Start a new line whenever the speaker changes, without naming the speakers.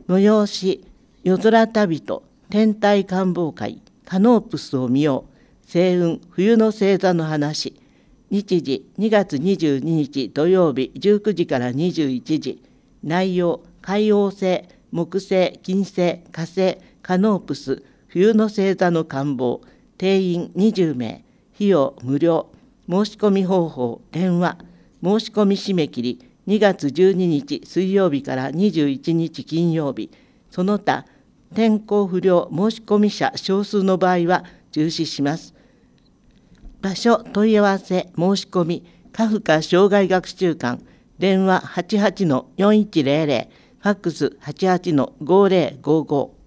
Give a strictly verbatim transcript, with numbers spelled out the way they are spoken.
催し夜空旅と天体観望会カノープスを見よう星雲冬の星座の話。日時にがつにじゅうににち土曜日じゅうくじからにじゅういちじ。内容海王星、木星、金星、火星、カノープス冬の星座の観望。定員にじゅうめい。費用無料。申し込み方法電話。申し込み締め切りにがつじゅうににち水曜日からにじゅういちにち金曜日。その他天候不良申し込み者少数の場合は中止します。場所問い合わせ申し込みカフカ障害学習館。電話 はちはちのよんいちゼロゼロ、ファックス はちはちのごゼロごご。